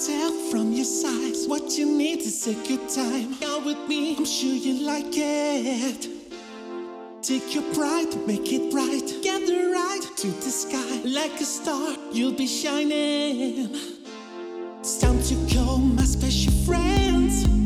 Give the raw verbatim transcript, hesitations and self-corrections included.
tell from your size what you need to take your time. Out with me, I'm sure you like it. Take your pride, make it bright. Gather right to the sky. Like a star, you'll be shining. It's time to call my special friends.